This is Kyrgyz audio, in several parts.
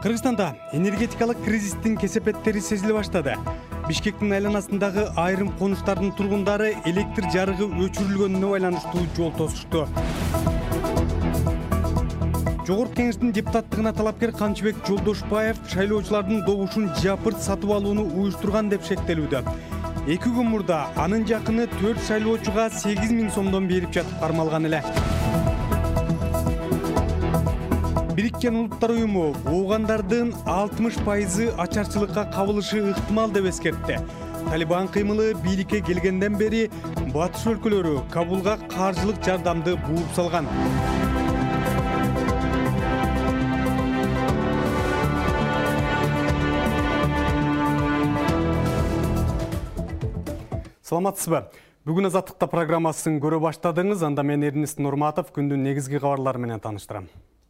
Кыргызстанда энергетикалык кризистин кесепеттери сезиле баштады. Бишкектин айланасындагы айрым конуштардын тургундары электр жарыгы өчүрүлгөнүнө байланыштуу жол тосушту. Жогорку Кеңештин депутаттыгына талапкер Камчыбек Жолдошбаев шайлоочулардын добушун жапырт сатып алууну уюштурган деп шектелүүдө. 2 күн мурда анын жакыны 4 шайлоочуга 8 000 сомдон берип жатып кармалган эле. Бириккен Улуттар уюму оогандардын 60% ачарчылыкка кабылышы ыктымал деп эскертти. Талибан кыймылы бийликке келгенден бери батыш өлкөлөрү Кабулга каржылык жардамды бууп салган. Саламатсызбы? Бүгүн Азаттыкта программасын көрө баштадыңыз. Анда мен Эрнест Нурматов күндүн негизги кабарлары менен тааныштырам.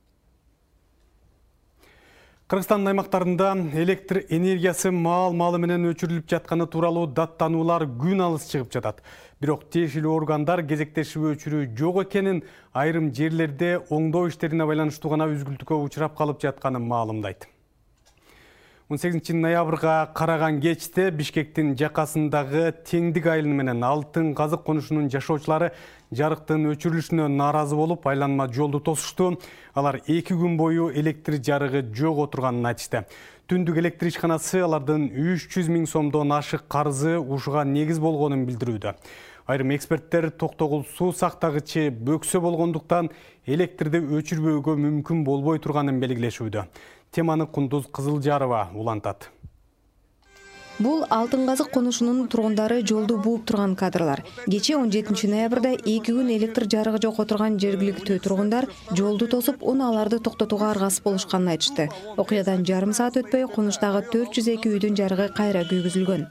Кыргызстандын аймактарында электр энергиясы маал-малы менен өчүрүлүп жатканы тууралуу даттануулар күн алыс чыгып жатат. Бирок тиешелүү органдар кезектешип өчүрүү жок экенин, айрым жерлерде оңдоо иштерине байланыштуу гана үзгүлтүккө учурап калып жатканын маалымдайт. 18 ноябрга караган кечте Бишкектин жакасындагы Теңдик айылы менен Алтын Казык конушунун жашоочулары жарыктын өчүрүлүшүнө нааразы болуп, айланма жолду тосушту. Алар 2 күн бою электр жарыгы жок отурганын айтышты. Түндүк электр ишканасы алардын 300 000 сомдон ашык карызы ушуга негиз болгонун билдирүүдө. Айрым эксперттер токтогул суу сактагычы бөксө болгондуктан электрди өчүрбөөгө мүмкүн болбой турганын белгилешүүдө. Теманы Кундуз Кызылжарова улантат. Бул Алтын Казык конушунун тургундары жолду бууп турган кадрлар. Кече 17 ноябрда 2 күн электр жарыгы жок отурган жергиликтүү тургундар жолду тосуп, унааларды токтотууга аргасыз болушканын айтышты. Окуядан жарым саат өтпөй конуштагы 402 үйдүн жарыгы кайра күйгүзүлгөн.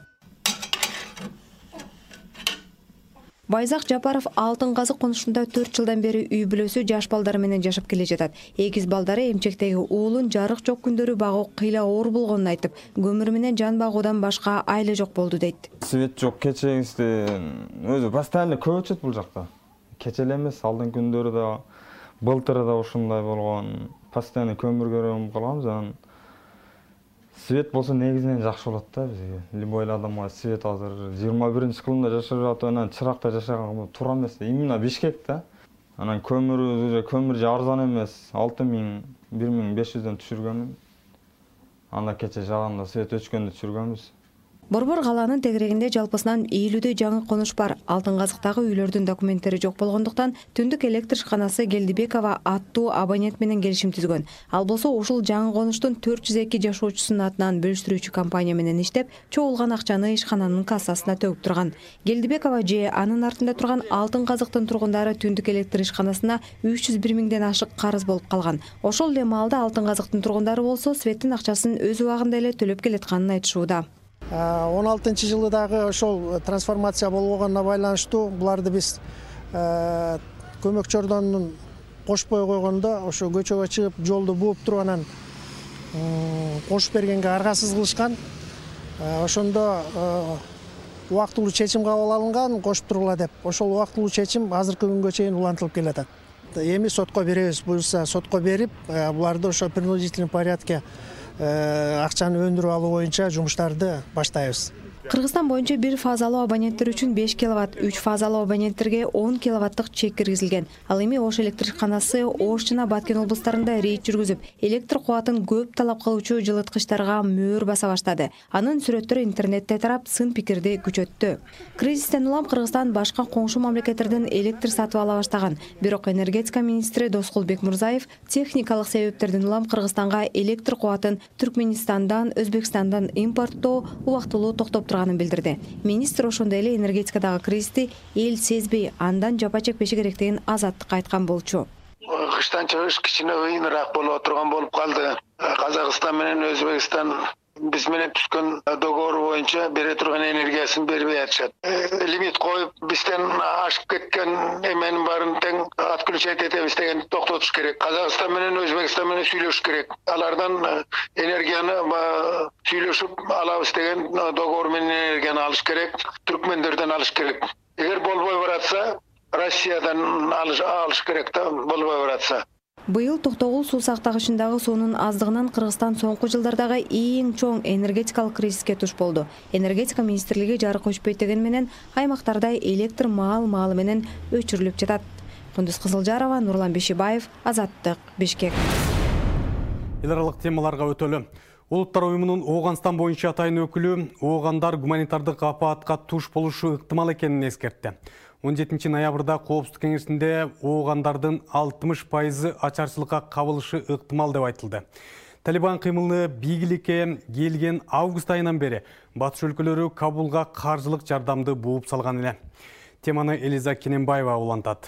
Байзак Жапаров Алтын Казык конушунда 4 жылдан бери үй бүлөсү жаш балдары менен жашап келе жатат. Эгиз балдары эмчектеги уулун жарык жок күндөрү багуу кыйла оор болгонун айтып, көмүр менен жан багуудан башка айла жок болду дейт. Свет жок кечеңизде өзү постоянно көп өчөт бул жакта. Кече эле эмес, алдын күндөрү да, былтыры да ушундай болгон. Постоянно көмүр көрөм калгам. Свет болсо негизинен жакшы болот да бизге. Любой адамга свет азыр 21-кылымда жашап жатып, анан чыракта жашаган туура эмес. Именно Бишкек да. Анан көмүр арзан эмес. 1500дөн түшүргөнмүн. Анда кече жаганда свет өчкөндө түшүргөнбүз. Борбор калаанын тегерегинде жалпысынан 50 жаңы конуш бар. Алтын Казыктагы үйлөрдүн документтери жок болгондуктан түндүк электр ишканасы Келдибекова аттуу абонент менен келишим түзгөн. Ал болсо ушул жаңы конуштун 402 жашоочусунун атынан бөлүштүрүүчү компания менен иштеп, чогулган акчаны ишкананын кассасына төгүп турган. Келдибекова же анын артында турган Алтын Казыктын тургундары түндүк электр ишканасына 301 000ден ашык карыз болуп калган. Ошол эле маалда Алтын Казыктын тургундары болсо светтин акчасын өз убагында эле төлөп келатканын айтышууда. 16 жылдагы ошол трансформация болгонуна байланыштуу буларды биз көмөкчөрдөн кошпой койгондо ошо көчөгө чыгып жолду бууп туруп анан кошуп бергенге аргасыз кылышкан. Ошондо убактылуу чечим кабыл алынган кошуп тургула деп. Ошол убактылуу чечим азыркы күнгө чейин улантылып келатат. Эми сотко беребиз, буюрса сотко берип, буларды ошо принудительный порядке акчаны өндүрүп алуу боюнча жумуштарды баштайбыз. Кыргызстан боюнча бир фазалуу абоненттер үчүн 5 киловатт, 3 фазалуу абоненттерге 10 киловаттык чек киргизилген. Ал эми Ош электр ишканасы Ош жана Баткен облустарында рейд жүргүзүп, электр кубатын көп талап кылуучу жылыткычтарга мөөр баса баштады. Анын сүрөттөрү интернетте тарап, сын пикирди күчөттү. Кризистен улам Кыргызстан башка коңшу мамлекеттерден электр сатып ала баштаган. Бирок энергетика министри Доскул Бекмурзаев техникалык себептерден улам Кыргызстанга электр кубатын Түркменистандан, Өзбекстандан импорттоо убактылуу токтоп турганын билдирди. Министр ошондой эле энергетикадагы кризисти эл сезбей, андан жапа чекпеши керектигин Азаттыкка айткан болчу. Кыштан чыгыш кичине кыйыныраак болуп турган болуп калды. Казакстан менен Өзбекстан биз менен түзгөн договор боюнча бере турган энергиясын бербей атышат. Лимит коюп, бизден ашып кеткен эменин баарын тең отключать этебиз дегенди токтотуш керек. Казакстан менен Өзбекстан менен сүйлөшүш керек. Алардан энергияны сүйлөшүп алабыз деген договор менен энергияны алыш керек. Түркмендерден алыш керек. Эгер болбой баратса, Россиядан алыш керек да, болбой баратса. Быйыл токтогул суу сактагычындагы суунун аздыгынан Кыргызстан соңку жылдардагы эң чоң энергетикалык кризиске туш болду. Энергетика министрлиги жарык өчпөйт деген менен аймактарда электр маал-маалы менен өчүрүлүп жатат. Кундуз Кызылжарова, Нурлан Бешибаев, Азаттык, Бишкек. Эл аралык темаларга өтөлү. Улуттар уюмунун Ооганстан боюнча атайын өкүлү оогандар гуманитардык апаатка туш болушу ыктымал экенин эскертти. 17 ноябрда Коопсуздук кеңешинде оогандардын 60% ачарчылыкка кабылышы ыктымал деп айтылды. Талибан кыймылы бийликке келген август айынан бери батыш өлкөлөрү Кабулга каржылык жардамды бууп салган эле. Теманы Элиза Кененбаева улантат.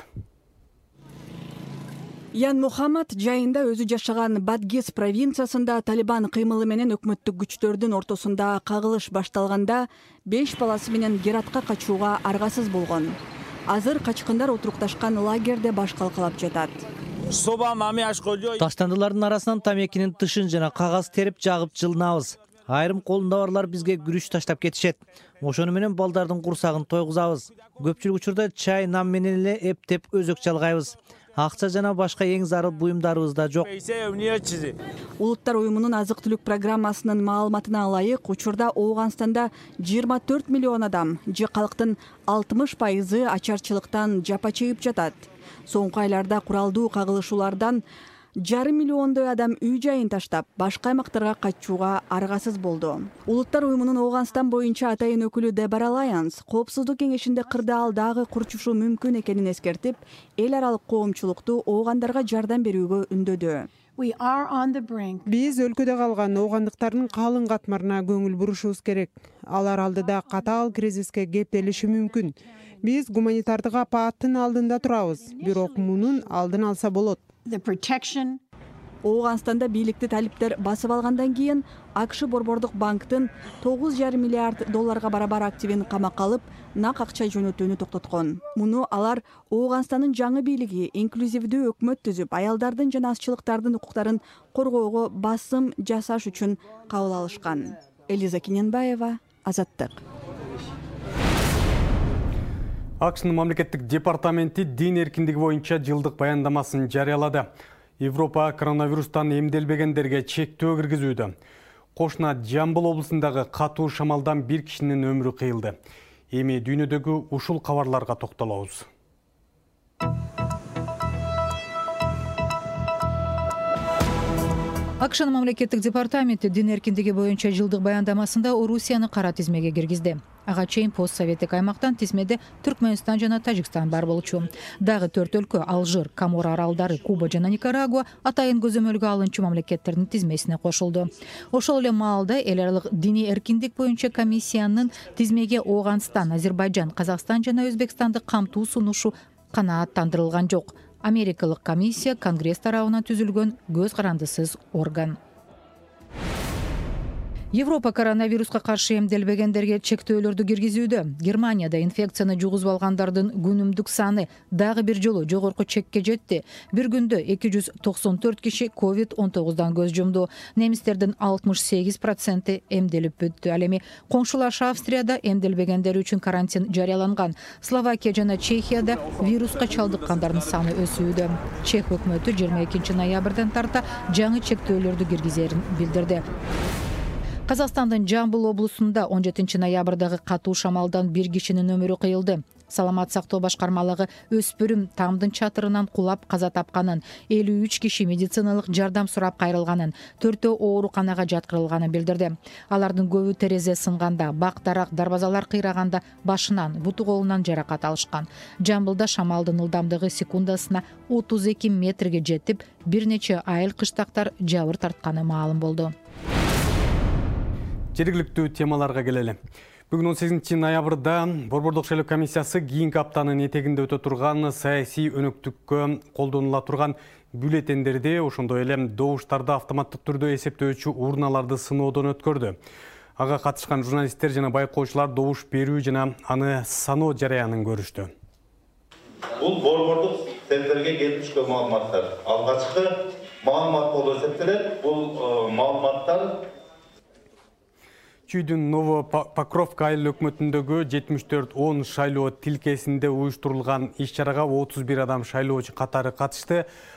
Ян Мухаммад жайында өзү жашаган Бадгес провинциясында Талибан кыймылы менен өкмөттүк күчтөрдүн ортосунда кагылыш башталганда 5 баласы менен Гератка качууга аргасыз болгон. Азыр качкындар отурукташкан лагерде баш калкалап жатат. Таштандылардын арасынан тамекинин тышын жана кагаз терип жагып жылынабыз. Айрым колунда барлар бизге күрүч таштап кетишет. Ошону менен балдардын курсагын тойгузабыз. Көпчүлүк учурда чай, нам менен эле эптеп өзөк жалгайбыз. Акча жана башка эң зарыл буюмдарыбыз да жок. Улуттар уюмунун азык-түлүк программасынын маалыматына ылайык, учурда Ооганстанда 24 миллион адам, же калктын 60% ачарчылыктан жапа чегип жатат. Соңку айларда куралдуу кагылышуулардан 1,5 миллиондой адам үй жайын таштап, башка аймактарга качууга аргасыз болду. Улуттар уюмунун Ооганстан боюнча атайын өкүлү Дебора Лайонс Коопсуздук кеңешинде кырдаал дагы курчушу мүмкүн экенин эскертип, эл аралык коомчулукту оогандарга жардам берүүгө үндөдү. Биз өлкөдө калган оогандыктардын калың катмарына көңүл бурушубуз керек. Алар алдыда катаал кризиске кептелиши мүмкүн. Биз гуманитардык апааттын алдында турабыз, бирок мунун алдын алса болот. Ооганстанда бийликти талиптер басып алгандан кийин АКШ Борбордук банктын 9,5 миллиард долларга барабар активин камакка алып, нак акча жөнөтүүнү токтоткон. Муну алар Ооганстандын жаңы бийлиги инклюзивдүү өкмөт түзүп, аялдардын жана азчылыктардын укуктарын коргоого басым жасаш үчүн кабыл алышкан. Элиза Кененбаева, Азаттык. АКШнын мамлекеттик департаменти дин эркиндиги боюнча жылдык баяндамасын жарыялады. Европа коронавирустан эмделбегендерге чектөө киргизүүдө. Кошуна Жамбыл облусундагы катуу шамалдан 1 кишинин өмүрү кыйылды. Эми дүйнөдөгү ушул кабарларга токтолобуз. АКШнын мамлекеттик департаменти дин эркиндиги боюнча жылдык баяндамасында Орусияны кара тизмеге киргизди. Ага чейин постсоветтик аймактан тизмеде Түркмөнстан жана Тажикстан бар болчу. Дагы 4 өлкө Алжир, Комор аралдары, Куба жана Никарагуа атайын көзөмөлгө алынчу мамлекеттердин тизмесине кошулду. Ошол эле маалда эл аралык диний эркиндик боюнча комиссиянын тизмеге Ооганстан, Азербайжан, Казакстан жана Өзбекстанды камтуу сунушу канааттандырылган жок. Америкалык комиссия Конгресс тарабынан түзүлгөн көз карандысыз орган. Европа коронавируска каршы эмделбегендерге чектөөлөрдү киргизүүдө. Германияда инфекцияны жугузуп алгандардын күнүмдүк саны дагы бир жолу жогорку чекке жетти. Бир күндө 294 киши COVID-19 көз жумду. Немистердин 68% эмделип бүттү. Ал эми коңшулаш Австрияда эмделбегендер үчүн карантин жарыяланган. Словакия жана Чехияда вируска чалдыккандардын саны өсүүдө. Чех өкмөтү 22 ноябрдан тарта жаңы чектөөлөрдү киргизерин билдирди. Казакстандын Жамбыл облусунда 17 ноябрдагы катуу шамалдан 1 кишинин өмүрү кыйылды. Саламат сактоо башкармалыгы өспүрүм тамдын чатырынан кулап каза тапканын, 53 киши медициналык жардам сурап кайрылганын, 4 ооруканага жаткырылганын билдирди. Алардын көбү терезе сынганда, бак-дарак, дарбазалар кыйраганда башынан, буту колунан жаракат алышкан. Жамбылда шамалдын ылдамдыгы секундасына 32 метрге жетип, бир нече айыл кыштактар жабыр тартканы маалым болду. Жергиликтүү темаларга келели. Бүгүн 18 ноябрда Борбордук шайлоо комиссиясы кийинки аптанын этегинде өтө турган саясий өнөктүккө колдонула турган бюллетендерди, ошондой эле добуштарды автоматтык түрдө эсептөөчү урналарды сыноодон өткөрдү. Ага катышкан журналисттер жана байкоочулар добуш берүү жана аны саноо жараянын көрүштү. Бул борбордук центрге келип түшкөн маалыматтар. Алгачкы маалымат болуп эсептелет. Бул маалыматтар Чүйдүн Новопокровка айыл өкмөтүндөгү 74-10 шайлоо тилкесинде уюштурулган иш-чарага 31 адам шайлоочу катары катышты.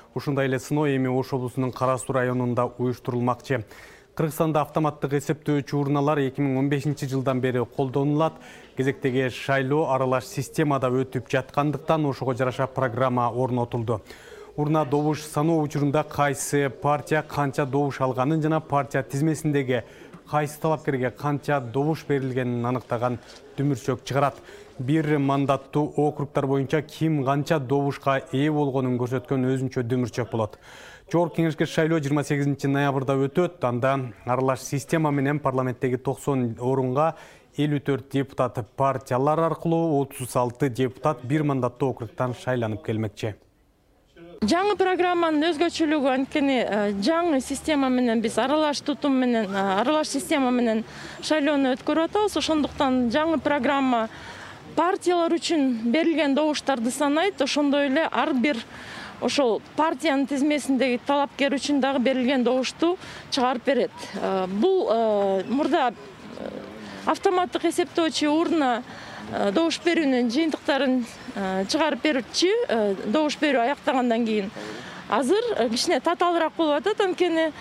Ушундай эле сыноо эми Ош облусунун Кара Суу районунда уюштурулмакчы. Кыргызстанда автоматтык эсептөөчү урналар 2015 жылдан бери колдонулат. Кезектеги шайлоо аралаш системада өтүп жаткандыктан ошого жараша программа орнотулду. Урна добуш саноо учурунда кайсы партия канча добуш алганын жана партия тизмесиндеги кайсы талапкерге канча добуш берилгенин аныктаган дүмүрчөк чыгарат. Бир мандаттуу округтар боюнча ким канча добушка ээ болгонун көрсөткөн өзүнчө дүмүрчөк болот. Жогорку кеңешке шайлоо 28 ноябрда өтөт. Анда аралаш система менен парламенттеги 90 орунга 54 депутат партиялар аркылуу 36 депутат бир мандаттуу округтан шайланып келмекчи. Жаңы программанын өзгөчөлүгү анткени жаңы система менен биз аралаш тутум менен, аралаш система менен шайлоону өткөрүп атабыз. Ошондуктан жаңы программа партиялар үчүн берилген добуштарды санайт. Ошондой эле ар бир ошол партиянын тизмесиндеги талапкер үчүн дагы берилген добушту чыгарып берет. Бул мурда автоматтык эсептөөчү урна добуш берүүнүн жыйынтыктарын чыгарып берчү. Добуш берүү аяктагандан кийин азыр кичине татаалыраак болуп атат. Анткени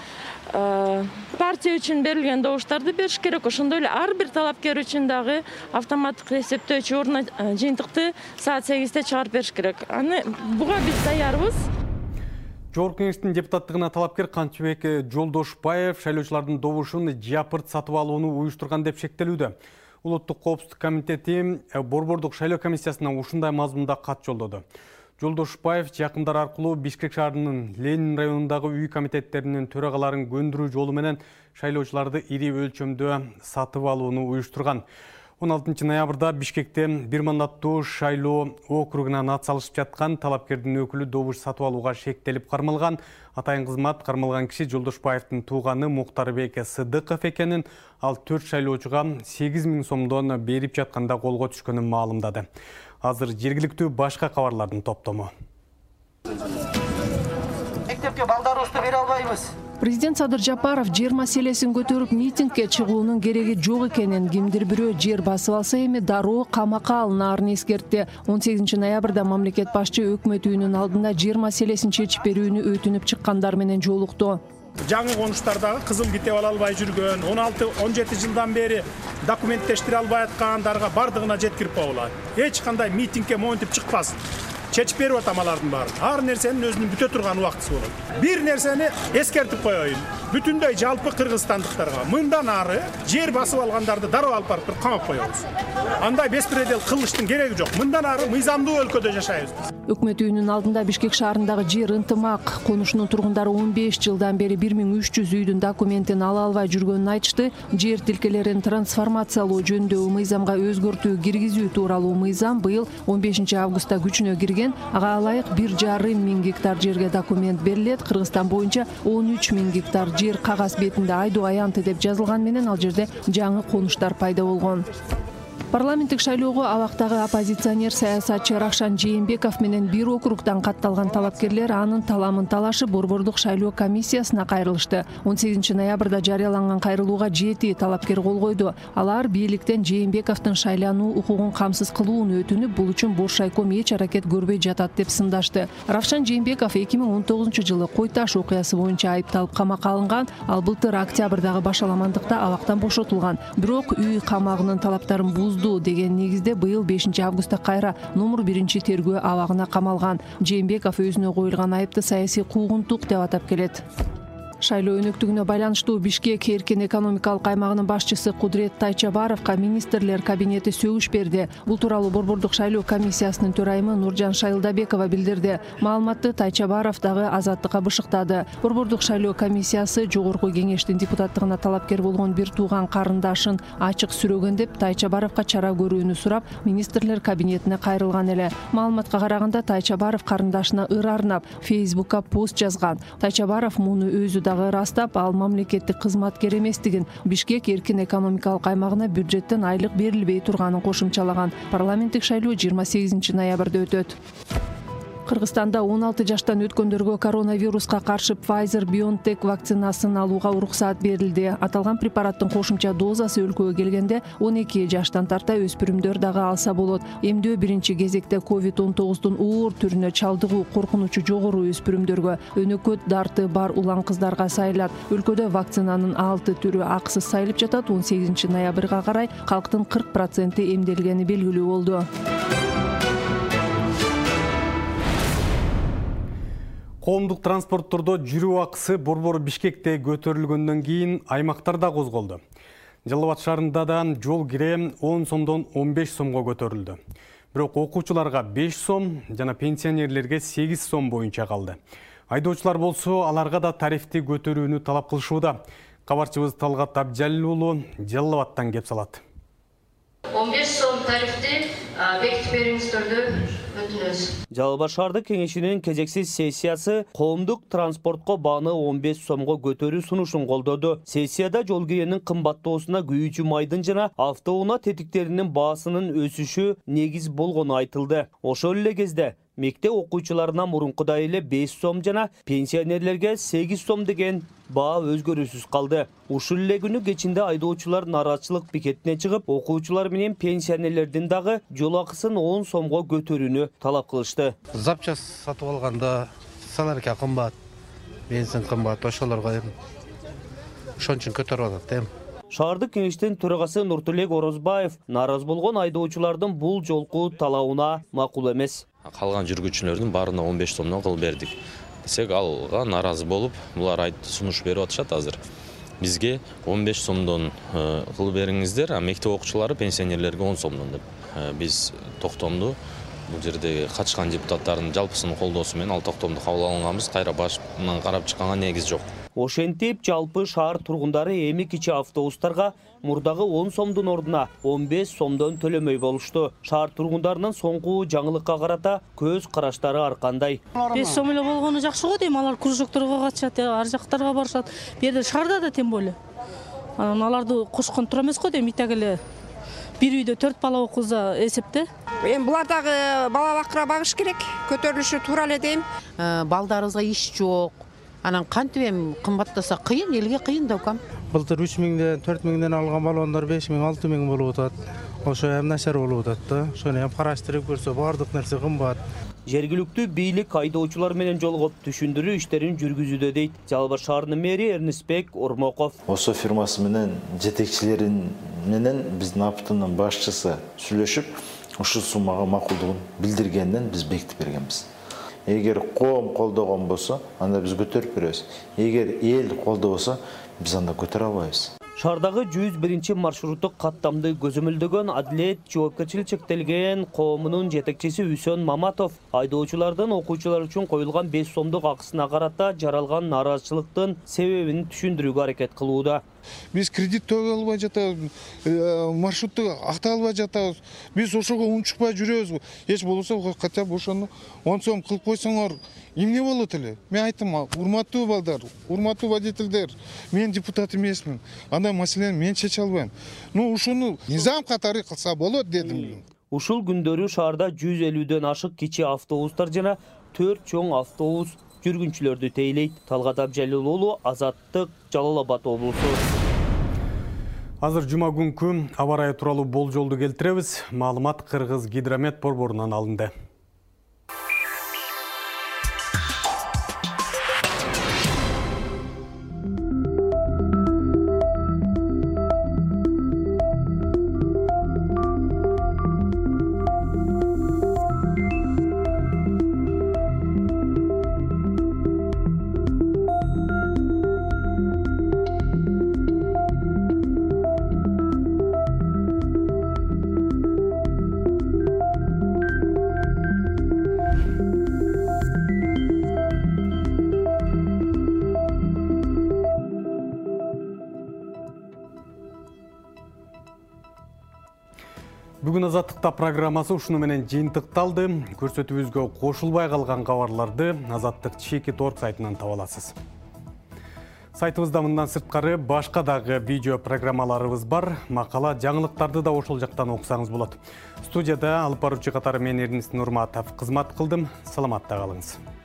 партия үчүн берилген добуштарды бериш керек. Ошондой эле ар бир талапкер үчүн дагы автоматтык эсептөөчү урна жыйынтыкты саат 8-те чыгарып бериш керек. Аны буга биз даярбыз. Жогорку кеңештин депутаттыгына талапкер Канчыбек Жолдошбаев шайлоочулардын добушун жапырт сатып алууну уюштурган деп шектелүүдө. Улуттук коопсуздук комитети Борбордук шайлоо комиссиясына ушундай мазмунда кат жолдоду. Жолдошбаев жакындар аркылуу Бишкек шаарынын Ленин районундагы үй комитеттеринин төрагаларын көндүрүү жолу менен шайлоочуларды ири өлчөмдө сатып алууну уюштурган. 16 ноябрда Бишкекте бир мандаттуу шайлоо округунан ат салышып жаткан талапкердин өкүлү добуш сатып алууга шектелип кармалган. Атайын кызмат кармалган киши Жолдошбаевдин тууганы Муктарбек Сыдыков экенин, ал 4 шайлоочуга 8.000 сомдон берип жатканда колго түшкөнүн маалымдады. Азыр жергиликтүү башка кабарлардын топтому. Мектепке балдарыбызды бере албайбыз. Президент Садыр Жапаров жер маселесин көтөрүп митингге чыгуунун кереги жок экенин, кимдир бирөө жер басып алса эми дароо камакка алынаарын эскертти. 18 ноябрда мамлекет башчы өкмөт үйүнүн алдында жер маселесин чечип берүүнү өтүнүп чыккандар менен жолукту. Жаңы конуштардагы кызыл китеп ала албай жүргөн, 16-17 жылдан бери документтештире албай аткандарга бардыгына жеткирип коюлат. Эч кандай митингге моюнтуп чыкпасын. Чечип берип атам алардын баарын. Ар нерсенин өзүнүн бүтө турган убактысы болот. Бир нерсени эскертип коеюн. Бүтүндөй жалпы кыргызстандыктарга мындан ары жер басып алгандарды дароо алып барып камап коебуз. Андай беспредел кылыштын кереги жок. Мындан ары мыйзамдуу өлкөдө жашайбыз. Өкмөт үйүнүн алдында Бишкек шаарындагы жер ынтымак конушунун тургундары 15 жылдан бери 1300 үйдүн документин ала албай жүргөнүн айтышты. Жер тилкелерин трансформациялоо жөнүндөгү мыйзамга өзгөртүү киргизүү тууралуу мыйзам быйыл 15 августта күчүнө кирген. Ага ылайык 1,5 миң гектар жерге документ берилет. Кыргызстан боюнча 13 миң гектар жер кагаз бетинде айдоо аянты деп жазылган менен ал жерде жаңы конуштар пайда болгон. Парламенттик шайлоого абактагы оппозиционер саясатчы Равшан Жээнбеков менен бир округдан катталган талапкерлер анын таламын талашып Борбордук шайлоо комиссиясына кайрылышты. 18 ноябрда жарыяланган кайрылууга 7 талапкер кол койду. Алар бийликтен Жээнбековдун шайлануу укугун камсыз кылууну өтүнүп, бул үчүн бош шайком эч аракет көрбөй жатат деп сындашты. Равшан Жээнбеков 2019 жылы Кой Таш окуясы боюнча айыпталып камакка алынган. Ал былтыр октябрдагы башаламандыкта абактан бошотулган. Бирок үй камагынын талаптарын деген негизде быйыл 5 августта кайра номер 1 тергөө абагына камалган. Жээнбеков өзүнө коюлган айыпты саясий куугунтук деп атап келет. Шайлоо өнөктүгүнө байланыштуу Бишкек эркин экономикалык аймагынын башчысы Кудрет Тайчабаровго министрлер кабинети сөгүш берди. Бул тууралуу Борбордук шайлоо комиссиясынын төрайымы Нуржан Шайылдабекова билдирди. Маалыматты Тайчабаров дагы Азаттыкка бышыктады. Борбордук шайлоо комиссиясы жогорку кеңештин депутаттыгына талапкер болгон бир тууган карындашын ачык сүрөгөн деп Тайчабаровго чара көрүүнү сурап, министрлер кабинетине кайрылган эле. Маалыматка караганда Тайчабаров карындашына ыр арнап Facebook'ка пост жазган. Тайчабаров муну өзү растап, ал мамлекеттик кызматкер эместигин, Бишкек эркин экономикалык аймагына бюджеттен айлык берилбей турганын кошумчалаган. Парламенттик шайлоо 28 ноябрда өтөт. Кыргызстанда 16 жаштан өткөндөргө коронавируска каршы Pfizer-BioNTech вакцинасын алууга уруксаат берилди. Аталган препараттын кошумча дозасы өлкөгө келгенде 12 жаштан тарта өспүрүмдөр дагы алса болот. Эмдөө биринчи кезекте COVID-19 оор түрүнө чалдыгуу коркунучу жогору өспүрүмдөргө, өнөкөт дарты бар улан кыздарга сайылат. Өлкөдө вакцинанын 6 түрү акысыз сайылып жатат. 18 ноябрга карай калктын 40% эмделгени белгилүү болду. Коомдук транспорттордо жүрүү акысы борбор Бишкекте көтөрүлгөндөн кийин аймактарда козголду. Жалал Абад шаарында да жол кире 10 сомдон 15 сомго көтөрүлдү. Бирок окуучуларга 5 сом жана пенсионерлерге 8 сом боюнча калды. Айдоочулар болсо аларга да тарифти көтөрүүнү талап кылышууда. Кабарчыбыз Талгат Абжалил уулу Жалал Абадтан кеп салат. 15 сом тарифти бекитип бериңиздерди өтүнөбүз. Жалал Абад шаардык кеңешинин кезексиз сессиясы коомдук транспортко бааны 15 сомго көтөрүү сунушун колдоду. Сессияда жол киренин кымбаттоосуна күйүүчү майдын жана автоунаа тетиктеринин баасынын өсүшү негиз болгону айтылды. Ошол эле кезде мектеп окуучуларына мурункудай эле 5 сом жана пенсионерлерге 8 сом деген баа өзгөрүүсүз калды. Ушул эле күнү кечинде айдоочулар нааразычылык пикетине чыгып, окуучулар менен пенсионерлердин дагы жол акысын 10 сомго көтөрүүнү талап кылышты. Запчас сатып алганда саларка кымбат, бензин кымбат, ошолорго ошон үчүн көтөрүп атат эми. Шаардык кеңештин төрагасы Нуртулек Орозбаев нааразы болгон айдоочулардын бул жолку талабына макул эмес. Калган жүргүчүлөрдүн баарына 15 сомдон кыл бердик десек, алга нааразы болуп, булар сунуш берип атышат азыр. Бизге 15 сомдон кыл бериңиздер, а мектеп окуучулары пенсионерлерге 10 сомдон деп. Биз токтомду бул жерде катышкан депутаттардын жалпысынын колдоосу менен ал токтомду кабыл алганбыз. Кайра башынан карап чыкканга негиз жок. Ошентип жалпы шаар тургундары эми кичи автобустарга мурдагы 10 сомдун ордуна 15 сомдон төлөмөй болушту. Шаар тургундарынын соңку жаңылыкка карата көз караштары ар кандай. 5 сом эле болгону жакшы го дейм, алар кружокторго катышат, ар жактарга барышат. Бу жерде шаарда да тем более. Аларды кошкон тура эмес го дейм, итак эле бир үйдө 4 бала окуса эсепте. Эми булар дагы бала бакыра багыш керек, көтөрүлүшү туура эле дейм. Балдарыбызга иш жок. Анан кантип эми кымбаттаса кыйын, элге кыйын да укам. Былтыр 3000ден 4000ден алган баллондар 5000, 6000 болуп атат. Ошо эми начар болуп атат да. Ошону эми караштырып көрсө баардык нерсе кымбат. Жергиликтүү бийлик айдоочулар менен жолугуп түшүндүрүү иштерин жүргүзүүдө дейт Жалал Абад шаарынын мэри Эрнисбек Ормоков. Ошо фирмасы менен жетекчилери менен биздин аптынын башчысы сүйлөшүп, ушул суммага макулдугун билдиргенден биз бекитип бергенбиз. Эгер коом колдогон болсо, анда биз көтөрүп беребиз. Эгер эл колдобосо, биз анда көтөрө албайбыз. Шаардагы 101 маршруттук каттамды көзөмөлдөгөн Адилет жоопкерчилиги чектелген коомунун жетекчиси Үсөн Маматов айдоочулардын окуучулар үчүн коюлган 5 сомдук акысына карата жаралган нааразычылыктын себебин түшүндүрүүгө аракет кылууда. Биз кредит төлөй албай жатабыз, маршрутту актай албай жатабыз. Биз ошого унчукпай жүрөбүз. Эч болбосо хотя бы ошону 10 сом кылып койсоңор эмне болот эле? Мен айттым, урматтуу балдар, урматтуу водительдер, мен депутат эмесмин. Андай маселени мен чече албайм. Ушуну низам катары кылса болот дедим. Ушул күндөрү шаарда 150дөн ашык кичи автобустар жана 4 чоң автобус жүргүнчүлөрдү тейлейт. Талгат Абжалил уулу, Азаттык, Жалал Абад облусу. Азыр жума күнкү аба ырайы тууралуу болжолду келтиребиз. Маалымат Кыргыз гидромет борборунан алынды. Бүгін Азаттықта программасы ушуну менен жыйынтыкталды. Көрсөтүүбүзгө кошулбай калган кабарларды Азаттык чеки торг сайтынан таба аласыз. Сайтыбызда мындан сырткары башка дагы видео программаларыбыз бар. Макала, жаңылыктарды да ошол жактан окусаңыз болот. Студияда алып баруучу катары мен Эрнис Нурматов кызмат кылдым. Саламатта калыңыз.